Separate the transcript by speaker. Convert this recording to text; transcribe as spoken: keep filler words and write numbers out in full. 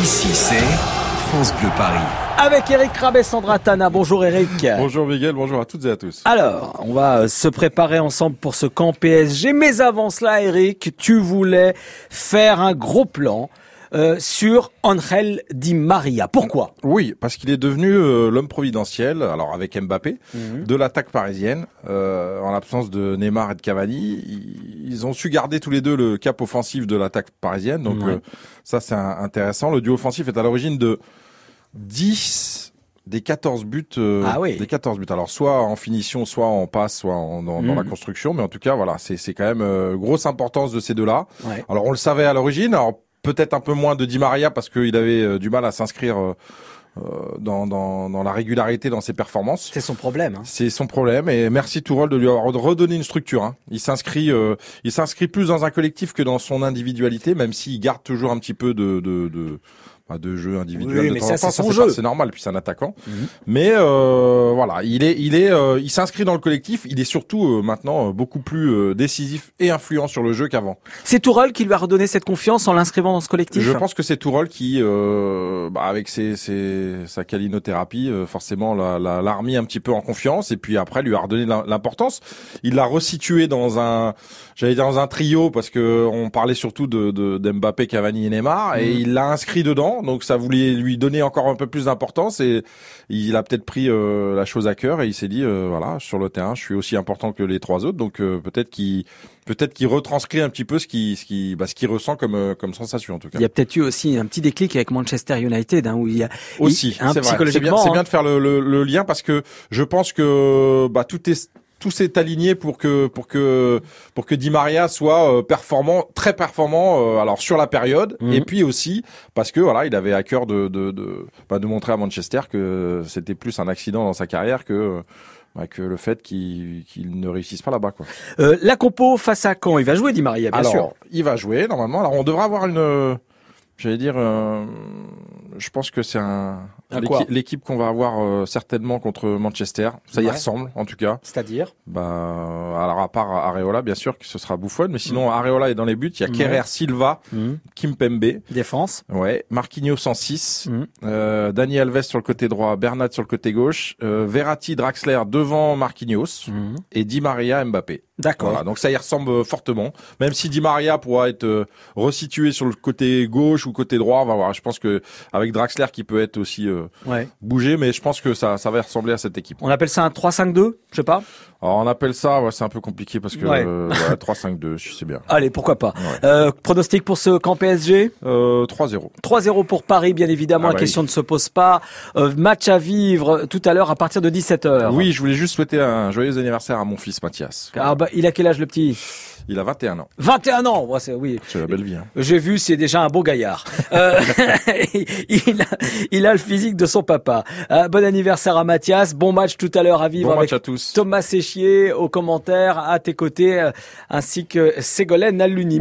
Speaker 1: Ici, c'est France Bleu Paris.
Speaker 2: Avec Eric Rabet, Sandra Tana. Bonjour Eric.
Speaker 3: Bonjour Miguel, bonjour à toutes et à tous.
Speaker 2: Alors, on va se préparer ensemble pour ce camp P S G. Mais avant cela, Eric, tu voulais faire un gros plan euh, sur Ángel Di María. Pourquoi ?
Speaker 3: Oui, parce qu'il est devenu euh, l'homme providentiel, alors avec Mbappé,
Speaker 2: Mhm.
Speaker 3: de l'attaque parisienne. Euh, en l'absence de Neymar et de Cavani, ils ont su garder tous les deux le cap offensif de l'attaque parisienne. Donc
Speaker 2: Ouais.
Speaker 3: euh, ça, c'est un- intéressant. Le duo offensif est à l'origine de dix des quatorze buts. Euh,
Speaker 2: Ah oui.
Speaker 3: Des quatorze buts. Alors soit en finition, soit en passe, soit en, dans, dans
Speaker 2: Mhm.
Speaker 3: la construction. Mais en tout cas, voilà, c'est c'est quand même euh, grosse importance de ces deux-là.
Speaker 2: Ouais.
Speaker 3: Alors on le savait à l'origine. Alors peut-être un peu moins de Di Maria parce qu'il avait euh, du mal à s'inscrire euh, euh, dans, dans, dans la régularité dans ses performances.
Speaker 2: C'est son problème. Hein.
Speaker 3: C'est son problème et merci Tourelle de lui avoir redonné une structure. Hein. Il s'inscrit, euh, il s'inscrit plus dans un collectif que dans son individualité, même s'il garde toujours un petit peu de de, de, bah, de jeu individuel.
Speaker 2: Oui,
Speaker 3: de
Speaker 2: mais
Speaker 3: temps
Speaker 2: ça,
Speaker 3: en temps.
Speaker 2: c'est son
Speaker 3: c'est
Speaker 2: jeu.
Speaker 3: pas- C'est normal, puis c'est un attaquant.
Speaker 2: Mhm.
Speaker 3: Mais euh, voilà, il est, il est, euh, il s'inscrit dans le collectif. Il est surtout euh, maintenant euh, beaucoup plus euh, décisif et influent sur le jeu qu'avant.
Speaker 2: C'est Tourelle qui lui a redonné cette confiance en l'inscrivant dans ce collectif.
Speaker 3: Je pense que c'est Tourelle qui, euh, bah, avec ses, ses, sa calinothérapie, euh, forcément l'a, l'a, l'a remis un petit peu en confiance et puis après lui a redonné l'im- l'importance. Il l'a resitué dans un, j'allais dire dans un trio parce que on parlait surtout de, de d'Mbappé, Cavani et Neymar et
Speaker 2: Mhm.
Speaker 3: il l'a inscrit dedans. Donc ça voulait lui donner encore un peu plus d'importance et il a peut-être pris euh, la chose à cœur et il s'est dit euh, voilà, sur le terrain, je suis aussi important que les trois autres. Donc euh, peut-être qu'il peut-être qu'il retranscrit un petit peu ce qui ce qui bah, ce qu'il ressent comme euh, comme sensation en tout cas.
Speaker 2: Il y a peut-être eu aussi un petit déclic avec Manchester United, hein, où il y a
Speaker 3: Aussi,
Speaker 2: il- hein,
Speaker 3: c'est vrai. C'est
Speaker 2: psychologiquement.
Speaker 3: bien, c'est
Speaker 2: hein.
Speaker 3: bien de faire le, le, le lien parce que je pense que bah tout est tout s'est aligné pour que pour que pour que Di Maria soit euh, performant, très performant. Euh, alors sur la période
Speaker 2: Mhm.
Speaker 3: et puis aussi parce que voilà, il avait à cœur de de de, bah, de montrer à Manchester que c'était plus un accident dans sa carrière que bah, que le fait qu'il qu'il ne réussisse pas là-bas quoi.
Speaker 2: Euh, la compo face à Caen, il va jouer Di María, bien
Speaker 3: Alors,
Speaker 2: sûr.
Speaker 3: il va jouer normalement. Alors, on devrait avoir une, euh, j'allais dire, euh, je pense que c'est un
Speaker 2: Un
Speaker 3: l'équi-
Speaker 2: quoi
Speaker 3: l'équipe qu'on va avoir euh, certainement contre Manchester. Ça y
Speaker 2: Ouais.
Speaker 3: ressemble en tout cas.
Speaker 2: C'est-à-dire
Speaker 3: Bah, alors à part Areola, bien sûr que ce sera Buffon, mais sinon Areola est dans les buts. Il y a
Speaker 2: Ouais.
Speaker 3: Kerrer, Silva, Kimpembe,
Speaker 2: défense.
Speaker 3: ouais, Marquinhos en six,
Speaker 2: Mhm.
Speaker 3: euh, Dani Alves sur le côté droit, Bernat sur le côté gauche, euh, Verratti, Draxler devant Marquinhos et Di Maria, Mbappé.
Speaker 2: D'accord.
Speaker 3: Voilà, donc ça y ressemble euh, fortement. Même si Di Maria pourra être euh, resitué sur le côté gauche ou côté droit, on va voir. Je pense que avec Draxler qui peut être aussi euh,
Speaker 2: Ouais.
Speaker 3: bougé, mais je pense que ça, ça va ressembler à cette équipe.
Speaker 2: On appelle ça un trois cinq deux, je sais pas.
Speaker 3: Alors on appelle ça, ouais, c'est un peu compliqué parce que
Speaker 2: Ouais.
Speaker 3: euh, ouais, trois cinq deux, je sais bien.
Speaker 2: Allez, pourquoi pas.
Speaker 3: Ouais.
Speaker 2: Euh, pronostic pour ce camp P S G
Speaker 3: Euh, trois zéro.
Speaker 2: trois zéro pour Paris, bien évidemment.
Speaker 3: Ah
Speaker 2: la
Speaker 3: bah
Speaker 2: question ne se pose pas. Euh, match à vivre tout à l'heure à partir de dix-sept heures.
Speaker 3: Oui, je voulais juste souhaiter un joyeux anniversaire à mon fils Mathias.
Speaker 2: Ah bah, il a quel âge le petit ?
Speaker 3: Il a vingt et un ans.
Speaker 2: vingt et un ans. Ouais, c'est, oui.
Speaker 3: C'est la belle vie. Hein.
Speaker 2: J'ai vu, c'est déjà un beau gaillard. Euh, il, a, il a le physique de son papa. Euh, bon anniversaire à Mathias. Bon match tout à l'heure à vivre
Speaker 3: Bon
Speaker 2: avec
Speaker 3: match à tous.
Speaker 2: Thomas Séchier aux commentaires, à tes côtés, euh, ainsi que Ségolène Aluni.